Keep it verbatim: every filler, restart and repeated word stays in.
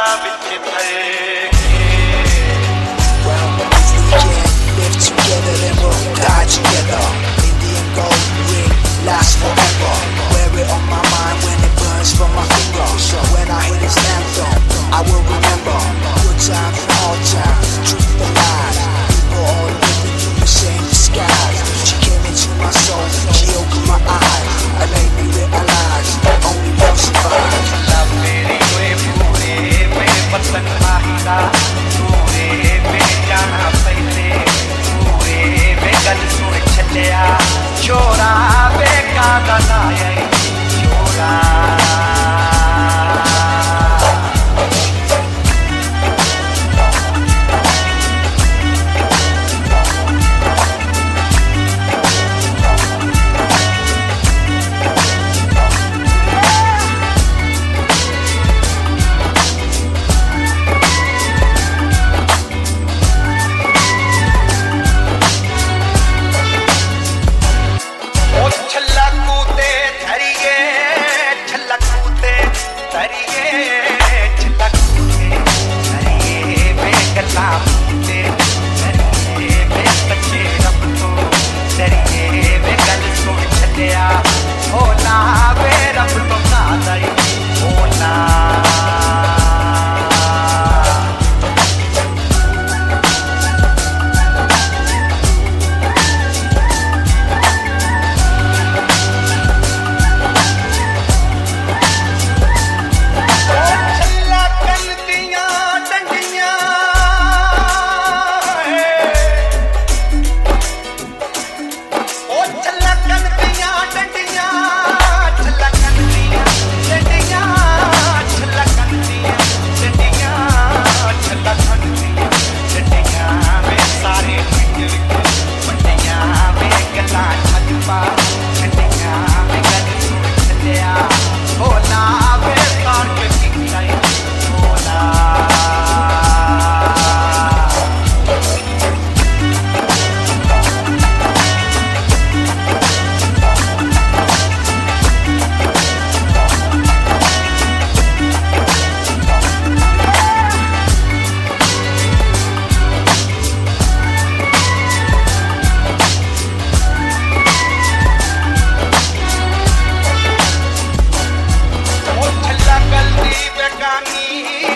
बिच भर Well, if we can live together, then we'll die together. Indian gold ring lasts forever. Wear it on my mind when it burns from my finger. So when I hear this anthem, I will remember good times and hard times, truth and lies. People all living through the same disguise. She came into my soul, she opened my eyes, and made me realize only love survives. Love मेरी हुए पूरे मेरे वतन माहिदा पूरे मेरे जाना पहले पूरे वे गल सुन छलिया छोरा वे कादा लाए छोरा Gani